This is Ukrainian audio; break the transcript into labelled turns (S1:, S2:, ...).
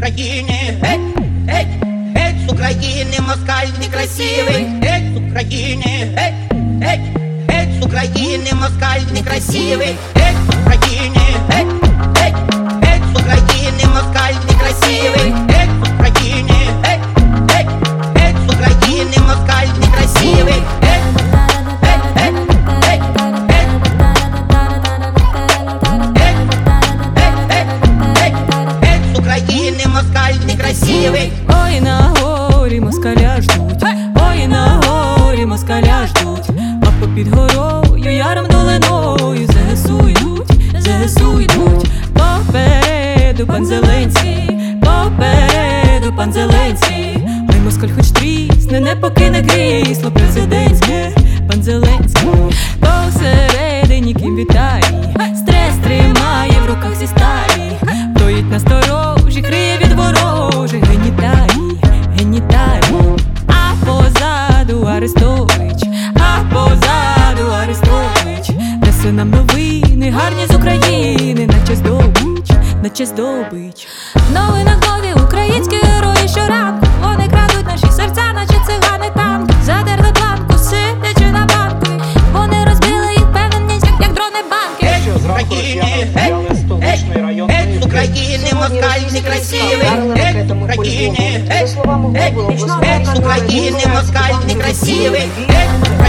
S1: України, геть з України, москаль некрасивий, геть з України, геть з України, москаль некрасивий, геть з України, геть з України, москаль некрасивий, геть з України, геть з України, москаль некрасивий, України, москаль некрасивий.
S2: Ой, на горі москаля ждуть, ой, на горі москаля ждуть, а попід горою, яром долиною ЗСУ йдуть, попереду пан Зеленський, попереду пан Зеленський. Ой, москаль хоч трісне, не покине крісло президентське, пан Зеленський. Посередині ким вітає, стрес тримає в руках зі сталі, стоїть насторожі, криє від ворожих геніталій. А позаду Арестович, а позаду Арестович, несе нам новини гарні з України, наче здобич. В новинах нові українські герої щоранку, вони крадуть наші серця, наче цигани танки. Задерли планку, сидячи на банку, вони розбили їх певненість, як дрони банки.
S1: Геть з України, геть з України, москаль некрасивий, геть з України, геть з України, москаль некрасивий,